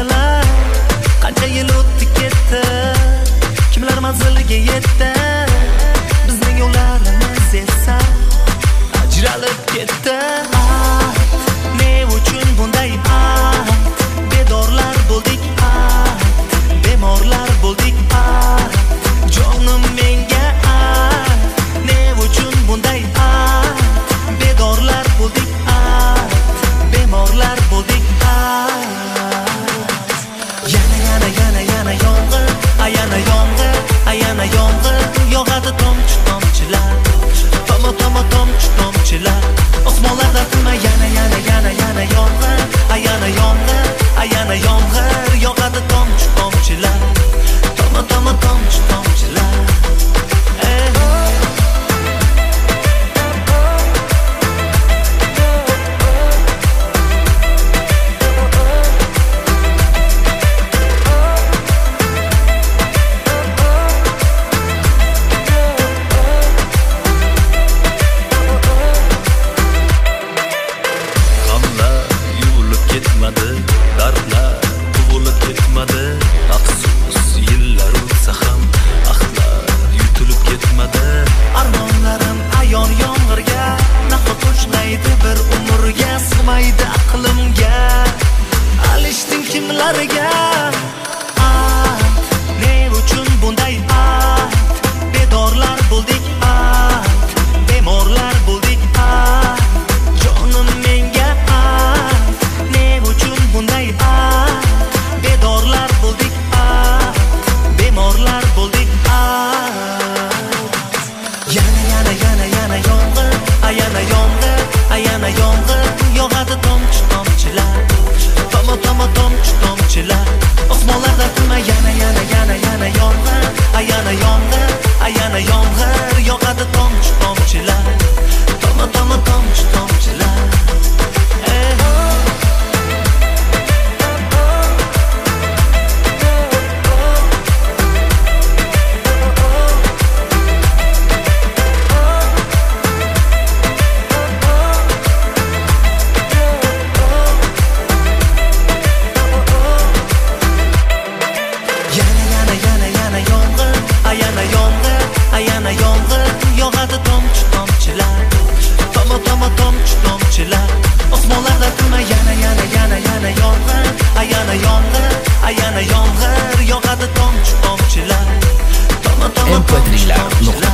daraxtlar. Qancha yil o'tdi ketdi, kimlar manziliga yetdi, bizning yo'llarimiz esa ajralib ketdi. Ne uchun bunday bedorlar bo'ldik, bemorlar bo'ldik, jonim menga ne uchun bunday bedorlar bo'ldik, bemorlar bo'ldik. Yana yomg'ir, yana yomg'ir yog'adi tomchilar, tomchilar osmonlarda tinmay. Yana yomg'ir, yana yomg'ir yog'adi tomchilar, tomchilar. Dardlar tug'ilib ketmadi, afsus yillar o'tsa ham ahdlar yutilib ketmadi. Armonlarim ayon yomg'irga, nafo qo'shmaydi bir umrga, sig'maydi aqlimga. Alishdim kimlarga? Ne uchun bunday bedorlar bo'ldik, bemorlar bo'ldik, jonim menga bunday bedorlar bo'ldik, bemorlar bo'ldik. Yana yomg'ir, yana yomg'ir yog'adi tomchilar, tomchilar osmonlarda tinmay. Yana yomg'ir, yana yomg'ir yog'adi tomchilar, tomchilar. Yana yomg'ir yog'adi tomchilar, tomchilar osmonlarda tinmay. Yana yomg'ir, yana yomg'ir yog'adi tomchilar, mp3lar